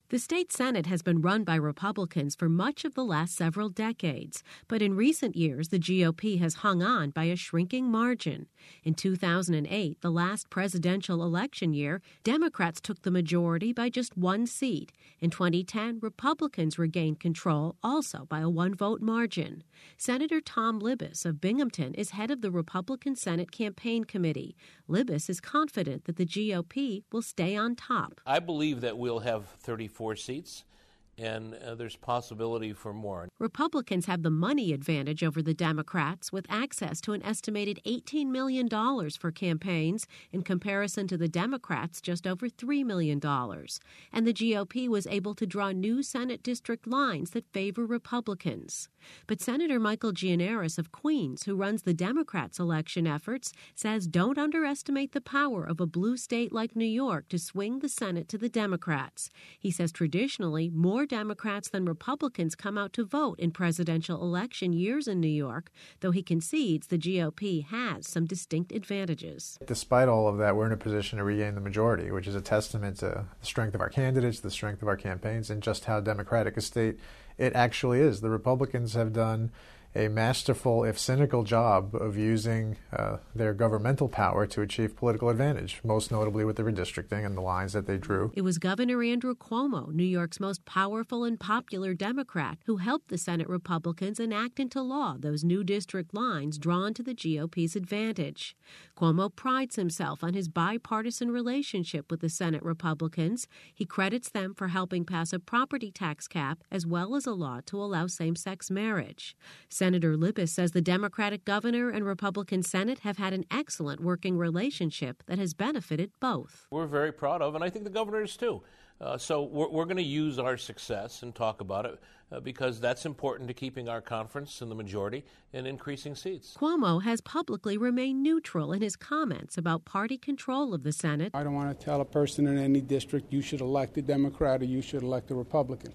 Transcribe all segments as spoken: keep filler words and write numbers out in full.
The state Senate has been run by Republicans for much of the last several decades, but in recent years the G O P has hung on by a shrinking margin. In two thousand eight, the last presidential election year, Democrats took the majority by just one seat. In twenty ten, Republicans regained control, also by a one-vote margin. Senator Tom Libous of Binghamton is head of the Republican Senate Campaign Committee. Libous is confident that the G O P will stay on top. I believe that we'll have thirty-four seats, and uh, there's possibility for more. Republicans have the money advantage over the Democrats, with access to an estimated eighteen million dollars for campaigns in comparison to the Democrats' just over three million dollars. And the G O P was able to draw new Senate district lines that favor Republicans. But Senator Michael Gianaris of Queens, who runs the Democrats' election efforts, says don't underestimate the power of a blue state like New York to swing the Senate to the Democrats. He says traditionally, more Democrats than Republicans come out to vote in presidential election years in New York, though he concedes the G O P has some distinct advantages. Despite all of that, we're in a position to regain the majority, which is a testament to the strength of our candidates, the strength of our campaigns, and just how democratic a state it actually is. The Republicans have done a masterful, if cynical, job of using uh, their governmental power to achieve political advantage, most notably with the redistricting and the lines that they drew. It was Governor Andrew Cuomo, New York's most powerful and popular Democrat, who helped the Senate Republicans enact into law those new district lines drawn to the G O P's advantage. Cuomo prides himself on his bipartisan relationship with the Senate Republicans. He credits them for helping pass a property tax cap as well as a law to allow same-sex marriage. Senator Libous says the Democratic governor and Republican Senate have had an excellent working relationship that has benefited both. We're very proud of, and I think the governor is too. Uh, so we're, we're going to use our success and talk about it uh, because that's important to keeping our conference in the majority and increasing seats. Cuomo has publicly remained neutral in his comments about party control of the Senate. I don't want to tell a person in any district you should elect a Democrat or you should elect a Republican.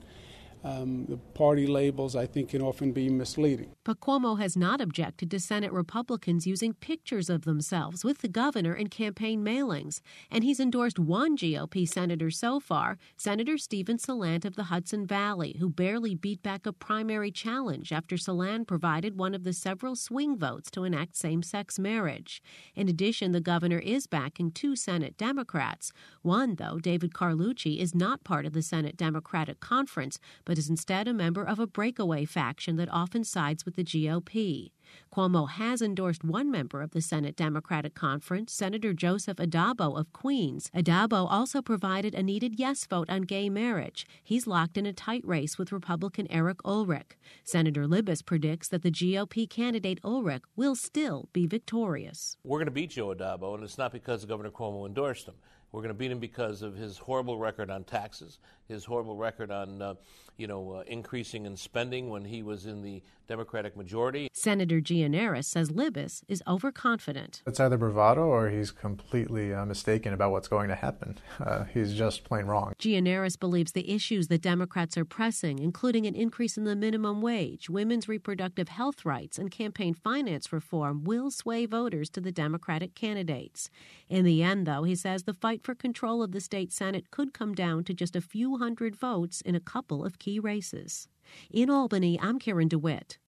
Um, the party labels, I think, can often be misleading. But Cuomo has not objected to Senate Republicans using pictures of themselves with the governor in campaign mailings. And he's endorsed one G O P senator so far, Senator Stephen Salant of the Hudson Valley, who barely beat back a primary challenge after Salant provided one of the several swing votes to enact same-sex marriage. In addition, the governor is backing two Senate Democrats. One, though, David Carlucci, is not part of the Senate Democratic Conference, but is instead a member of a breakaway faction that often sides with the G O P. Cuomo has endorsed one member of the Senate Democratic Conference, Senator Joseph Addabbo of Queens. Addabbo also provided a needed yes vote on gay marriage. He's locked in a tight race with Republican Eric Ulrich. Senator Libous predicts that the G O P candidate Ulrich will still be victorious. We're going to beat Joe Addabbo, and it's not because Governor Cuomo endorsed him. We're going to beat him because of his horrible record on taxes, his horrible record on, uh, you know, uh, increasing in spending when he was in the Democratic majority. Senator Gianaris says Libous is overconfident. It's either bravado or he's completely uh, mistaken about what's going to happen. Uh, he's just plain wrong. Gianaris believes the issues that Democrats are pressing, including an increase in the minimum wage, women's reproductive health rights, and campaign finance reform, will sway voters to the Democratic candidates. In the end, though, he says the fight for control of the state Senate could come down to just a few hundred votes in a couple of key races. In Albany, I'm Karen DeWitt.